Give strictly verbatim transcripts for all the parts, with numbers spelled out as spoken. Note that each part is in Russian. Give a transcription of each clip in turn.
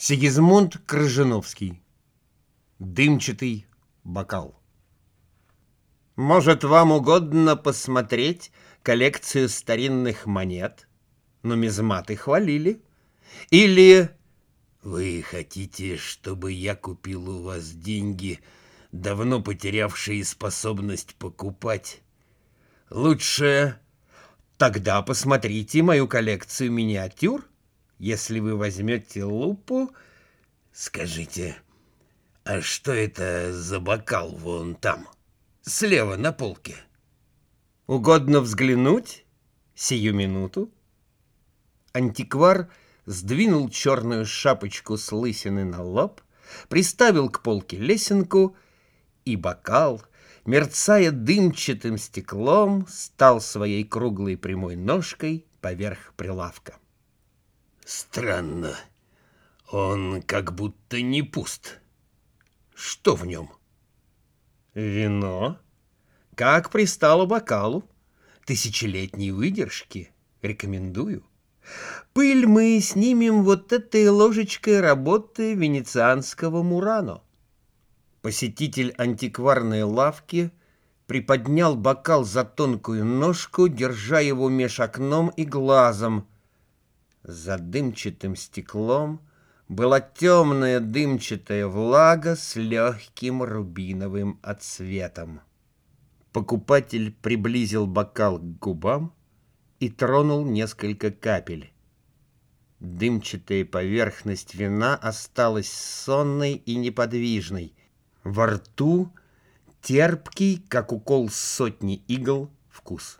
Сигизмунд Крыжиновский. Дымчатый бокал. Может, вам угодно посмотреть коллекцию старинных монет? Нумизматы хвалили. Или вы хотите, чтобы я купил у вас деньги, давно потерявшие способность покупать? Лучше тогда посмотрите мою коллекцию миниатюр. Если вы возьмете лупу... Скажите, а что это за бокал вон там, слева на полке? Угодно взглянуть? Сию минуту. Антиквар сдвинул черную шапочку с лысины на лоб, приставил к полке лесенку, и бокал, мерцая дымчатым стеклом, стал своей круглой прямой ножкой поверх прилавка. Странно, он как будто не пуст. Что в нем? Вино, как пристало бокалу, тысячелетней выдержки, рекомендую. Пыль мы снимем вот этой ложечкой работы венецианского Мурано. Посетитель антикварной лавки приподнял бокал за тонкую ножку, держа его меж окном и глазом. За дымчатым стеклом была темная дымчатая влага с легким рубиновым отсветом. Покупатель приблизил бокал к губам и тронул несколько капель. Дымчатая поверхность вина осталась сонной и неподвижной. Во рту терпкий, как укол сотни игл, вкус.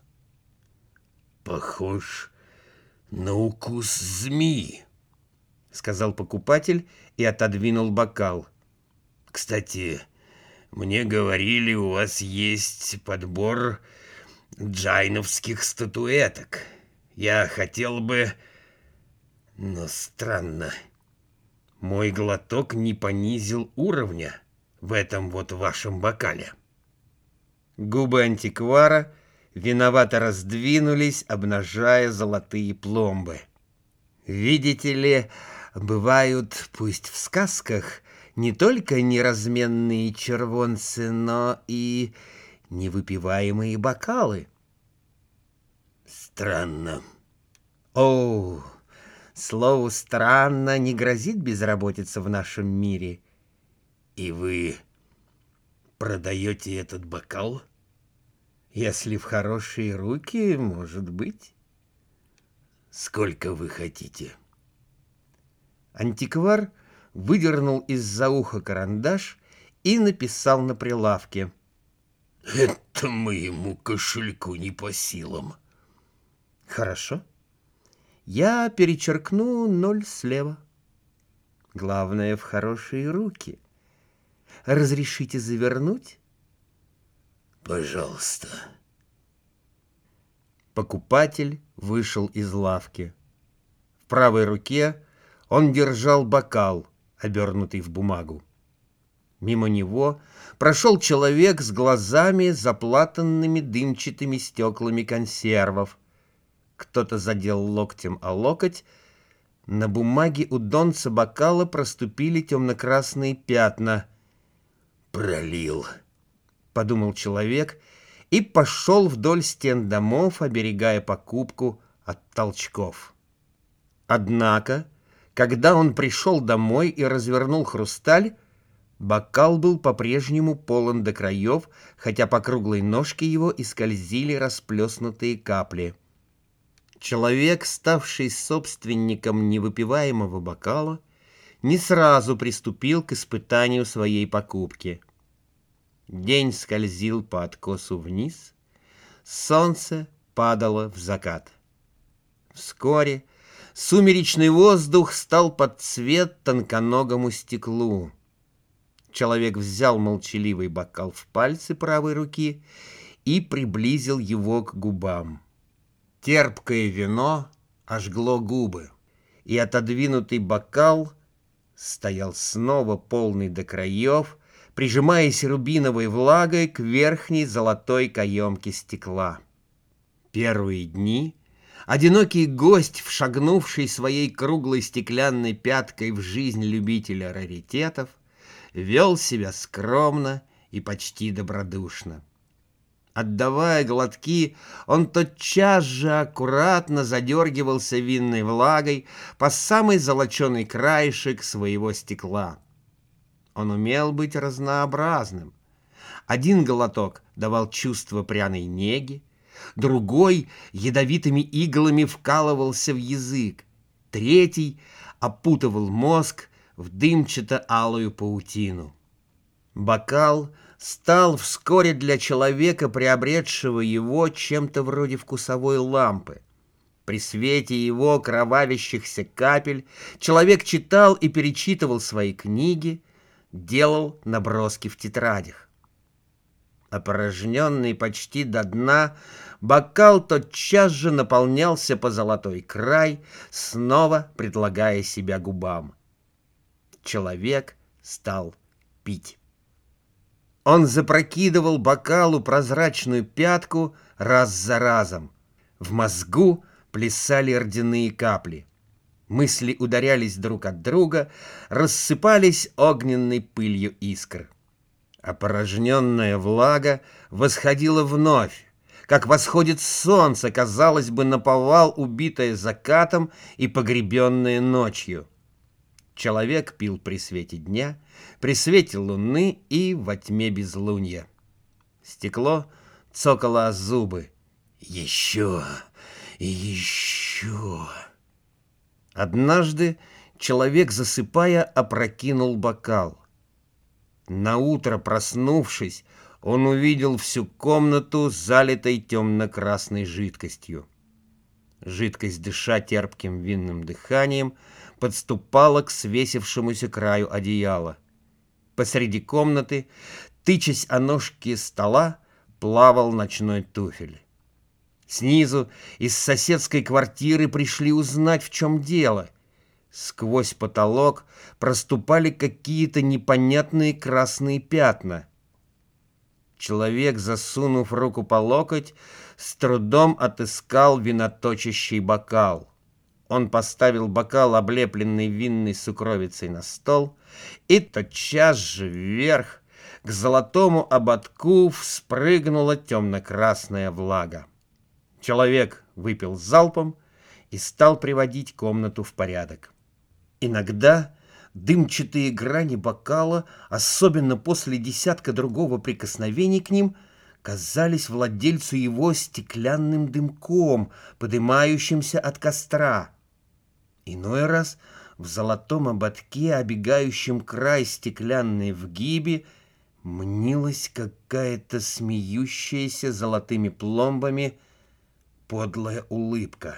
«Похож на укус змеи», — сказал покупатель и отодвинул бокал. «Кстати, мне говорили, у вас есть подбор джайновских статуэток. Я хотел бы... Но странно, мой глоток не понизил уровня в этом вот вашем бокале». Губы антиквара виновато раздвинулись, обнажая золотые пломбы. Видите ли, бывают, пусть в сказках, не только неразменные червонцы, но и невыпиваемые бокалы. Странно. О, слову «странно» не грозит безработица в нашем мире. И вы продаете этот бокал? Если в хорошие руки, может быть. Сколько вы хотите? Антиквар выдернул из-за уха карандаш и написал на прилавке: «Это моему кошельку не по силам». «Хорошо. Я перечеркну ноль слева. Главное, в хорошие руки. Разрешите завернуть?» «Пожалуйста». Покупатель вышел из лавки. В правой руке он держал бокал, обернутый в бумагу. Мимо него прошел человек с глазами, заплатанными дымчатыми стеклами консервов. Кто-то задел локтем о локоть. На бумаге у донца бокала проступили темно-красные пятна. «Пролил», — подумал человек и пошел вдоль стен домов, оберегая покупку от толчков. Однако, когда он пришел домой и развернул хрусталь, бокал был по-прежнему полон до краев, хотя по круглой ножке его и скользили расплеснутые капли. Человек, ставший собственником невыпиваемого бокала, не сразу приступил к испытанию своей покупки. День скользил по откосу вниз, солнце падало в закат. Вскоре сумеречный воздух стал под цвет тонконогому стеклу. Человек взял молчаливый бокал в пальцы правой руки и приблизил его к губам. Терпкое вино ожгло губы, и отодвинутый бокал стоял снова полный до краев, прижимаясь рубиновой влагой к верхней золотой каемке стекла. Первые дни Одинокий гость, вшагнувший своей круглой стеклянной пяткой в жизнь любителя раритетов, вел себя скромно и почти добродушно. Отдавая глотки, он тотчас же аккуратно задергивался винной влагой по самый золоченый краешек своего стекла. Он умел быть разнообразным. Один глоток давал чувство пряной неги, другой ядовитыми иглами вкалывался в язык, третий опутывал мозг в дымчато-алую паутину. Бокал стал вскоре для человека, приобретшего его, чем-то вроде вкусовой лампы. При свете его кровавящихся капель человек читал и перечитывал свои книги, делал наброски в тетрадях. Опорожненный почти до дна, бокал тотчас же наполнялся по золотой край, снова предлагая себя губам. Человек стал пить. Он запрокидывал бокалу прозрачную пятку раз за разом. В мозгу плясали рдяные капли. Мысли ударялись друг от друга, рассыпались огненной пылью искр. Опорожненная влага восходила вновь, как восходит солнце, казалось бы, наповал, убитое закатом и погребенное ночью. Человек пил при свете дня, при свете луны и во тьме безлунья. Стекло цокало о зубы. Еще и еще. Однажды человек, засыпая, опрокинул бокал. Наутро, проснувшись, он увидел всю комнату, залитой темно-красной жидкостью. Жидкость, дыша терпким винным дыханием, подступала к свесившемуся краю одеяла. Посреди комнаты, тычась о ножки стола, плавал ночной туфель. Снизу из соседской квартиры пришли узнать, в чем дело. Сквозь потолок проступали какие-то непонятные красные пятна. Человек, засунув руку по локоть, с трудом отыскал виноточащий бокал. Он поставил бокал, облепленный винной сукровицей, на стол, и тотчас же вверх к золотому ободку вспрыгнула темно-красная влага. Человек выпил залпом и стал приводить комнату в порядок. Иногда дымчатые грани бокала, особенно после десятка другого прикосновений к ним, казались владельцу его стеклянным дымком, подымающимся от костра. Иной раз в золотом ободке, обегающем край стеклянной вгиби, мнилась какая-то смеющаяся золотыми пломбами подлая улыбка.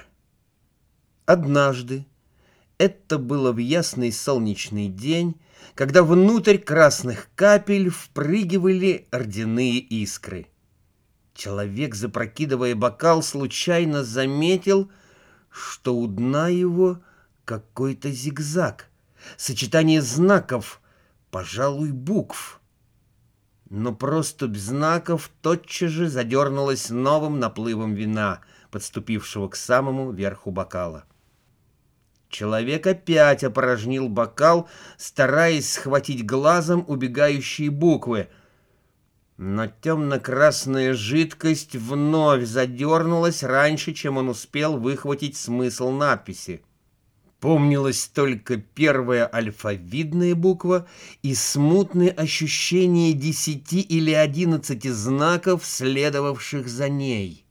Однажды, это было в ясный солнечный день, когда внутрь красных капель впрыгивали рдяные искры. Человек, запрокидывая бокал, случайно заметил, что у дна его какой-то зигзаг, сочетание знаков, пожалуй, букв. Но проступь знаков тотчас же задернулась новым наплывом вина, подступившего к самому верху бокала. Человек опять опорожнил бокал, стараясь схватить глазом убегающие буквы. Но темно-красная жидкость вновь задернулась раньше, чем он успел выхватить смысл надписи. Помнилась только первая альфавитная буква и смутное ощущение десяти или одиннадцати знаков, следовавших за ней.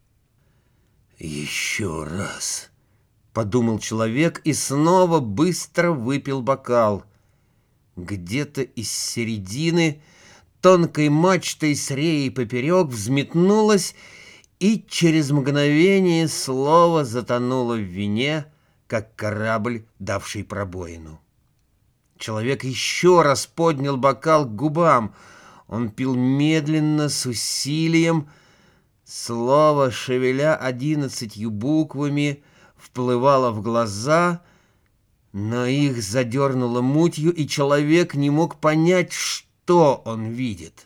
«Еще раз», — подумал человек и снова быстро выпил бокал. Где-то из середины тонкой мачтой с реей поперек взметнулась и через мгновение слово затонуло в вине, как корабль, давший пробоину. Человек еще раз поднял бокал к губам. Он пил медленно, с усилием. Слово, шевеля одиннадцатью буквами, вплывало в глаза, но их задернуло мутью, и человек не мог понять, что он видит.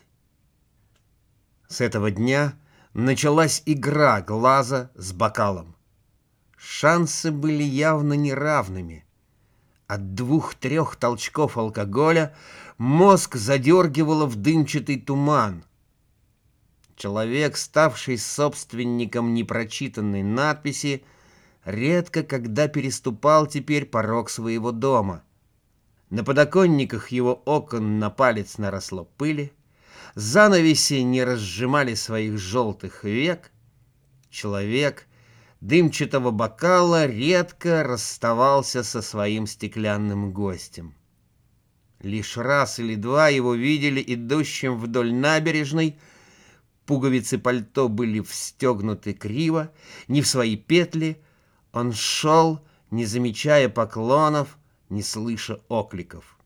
С этого дня началась игра глаза с бокалом. Шансы были явно неравными. От двух-трех толчков алкоголя мозг задергивало в дымчатый туман. Человек, ставший собственником непрочитанной надписи, редко когда переступал теперь порог своего дома. На подоконниках его окон на палец наросло пыли, занавеси не разжимали своих желтых век. Человек дымчатого бокала редко расставался со своим стеклянным гостем. Лишь раз или два его видели идущим вдоль набережной. Пуговицы пальто были встегнуты криво, не в свои петли. Он шел, не замечая поклонов, не слыша окликов.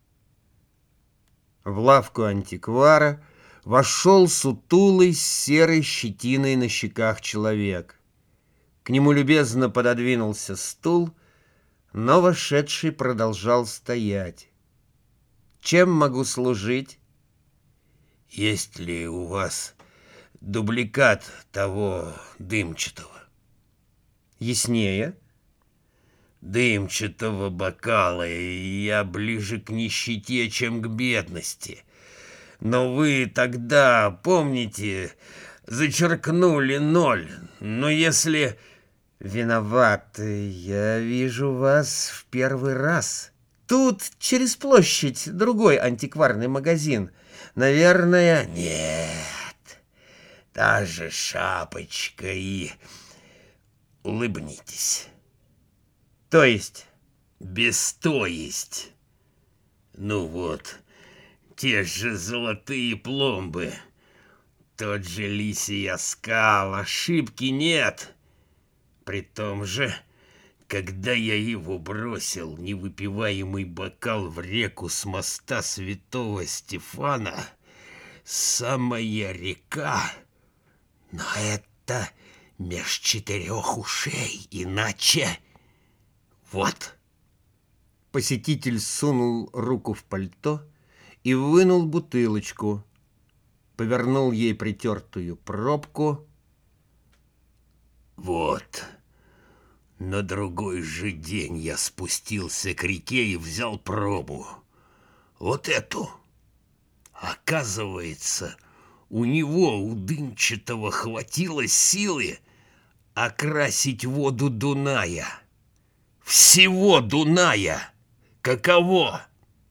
В лавку антиквара вошел сутулый с серой щетиной на щеках человек. К нему любезно пододвинулся стул, но вошедший продолжал стоять. «Чем могу служить?» «Есть ли у вас дубликат того дымчатого?» «Яснее?» «Дымчатого бокала. Я ближе к нищете, чем к бедности. Но вы тогда, помните, зачеркнули ноль. Но если...» «Виноват, я вижу вас в первый раз. Тут через площадь другой антикварный магазин. Наверное...» «Нет, та же шапочка и... улыбнитесь». «То есть?» «Без то есть. Ну вот, те же золотые пломбы, тот же лисий оскал, ошибки нет. При том же, когда я его бросил, невыпиваемый бокал в реку с моста святого Стефана, самая река, но это меж четырех ушей, иначе... Вот». Посетитель сунул руку в пальто и вынул бутылочку, повернул ей притертую пробку. «Вот. На другой же день я спустился к реке и взял пробу. Вот эту. Оказывается, у него, у дымчатого, хватило силы окрасить воду Дуная. Всего Дуная. Каково?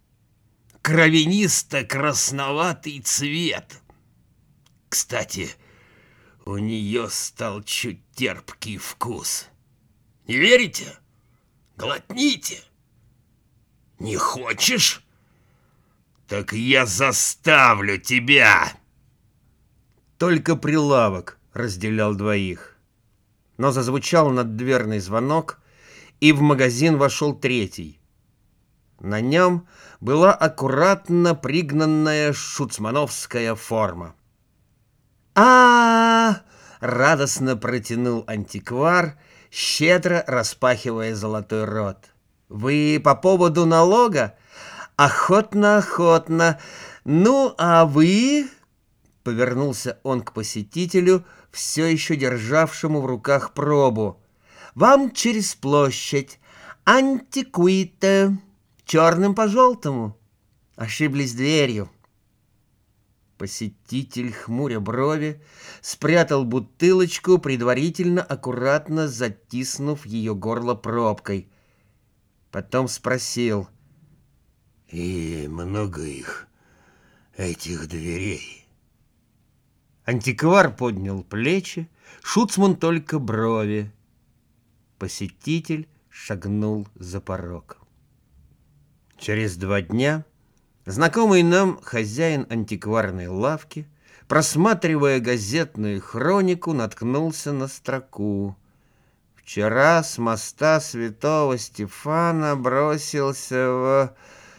Кровянисто-красноватый цвет. Кстати, у нее стал чуть терпкий вкус. Не верите? Глотните. Не хочешь? Так я заставлю тебя. Только прилавок разделял двоих. Но зазвучал наддверный звонок, и в магазин вошел третий. На нем была аккуратно пригнанная шуцмановская форма. а, -а, -а радостно протянул антиквар, щедро распахивая золотой рот. «Вы по поводу налога? Охотно, охотно. Ну, а вы...» Повернулся он к посетителю, все еще державшему в руках пробу. «Вам через площадь. Антикуите. Черным по желтому. Ошиблись дверью». Посетитель, хмуря брови, спрятал бутылочку, предварительно аккуратно затиснув ее горло пробкой. Потом спросил: «И много их, этих дверей?» Антиквар поднял плечи, шуцман только брови. Посетитель шагнул за порог. Через два дня знакомый нам хозяин антикварной лавки, просматривая газетную хронику, наткнулся на строку: «Вчера с моста святого Стефана бросился в...»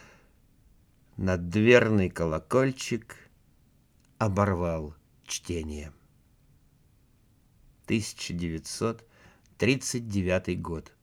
Наддверный колокольчик оборвал чтение. тысяча девятьсот тридцать девятый год.